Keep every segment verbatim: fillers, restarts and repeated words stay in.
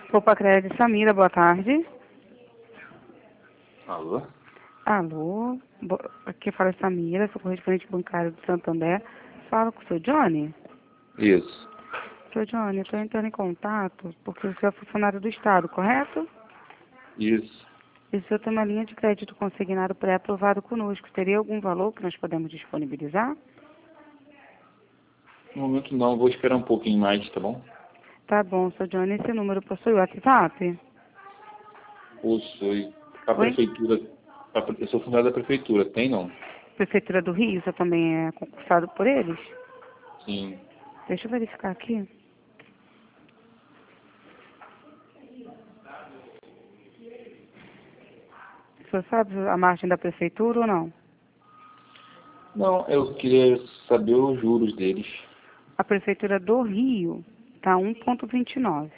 Opa, Crédito, Samira, boa tarde. Alô? Alô, bo- aqui fala Samira, sou correspondente bancário do Santander. Falo com o seu Johnny? Isso. Seu Johnny, eu estou entrando em contato porque o senhor é funcionário do Estado, correto? Isso. E o senhor tem uma linha de crédito consignado pré-aprovado conosco. Teria algum valor que nós podemos disponibilizar? No momento não, vou esperar um pouquinho mais, tá bom? Tá bom, seu Johnny, esse número possui o WhatsApp? Possui. A Oi? prefeitura. a pre- eu sou funcionário da prefeitura, tem não? Prefeitura do Rio, você também é concursado por eles? Sim. Deixa eu verificar aqui. O senhor sabe a margem da prefeitura ou não? Não, eu queria saber os juros deles. A prefeitura do Rio está um vírgula vinte e nove.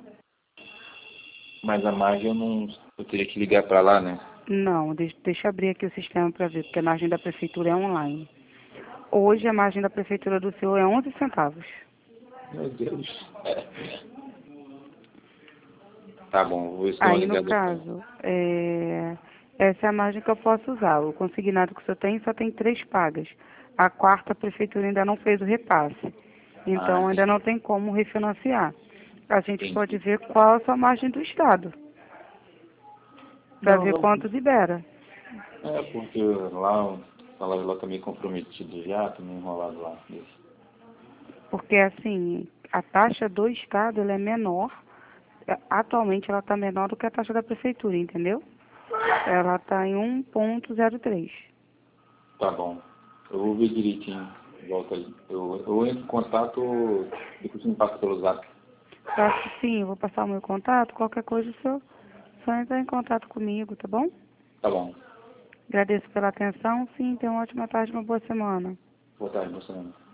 Mas a margem eu não. Eu teria que ligar pra lá, né? Não, deixa, deixa eu abrir aqui o sistema para ver, porque a margem da prefeitura é online. Hoje a margem da prefeitura do senhor é onze centavos. Meu Deus. É. Tá bom, vou ver se dou uma Aí, no ligada pra lá. caso, é, essa é a margem que eu posso usar. O consignado que o senhor tem só tem três pagas. A quarta a prefeitura ainda não fez o repasse. Ah, Então, ainda entendi. não tem como refinanciar. A gente pode Entendi. ver qual a sua margem do Estado, para Não, ver não. quanto libera. É porque lá o salário lá tá meio comprometido já, tá meio enrolado lá. Isso. Porque, assim, a taxa do Estado ela é menor. É, atualmente, ela está menor do que a taxa da prefeitura, entendeu? Ela está em um vírgula zero três. Tá bom. Eu vou ver direitinho. Volta aí. Eu, eu entro em contato, depois você me passa pelo zap. Acho que sim, eu vou passar o meu contato. Qualquer coisa, o senhor só entrar em contato comigo, tá bom? Tá bom. Agradeço pela atenção. Sim, tenha uma ótima tarde, uma boa semana. Boa tarde, Bolsonaro.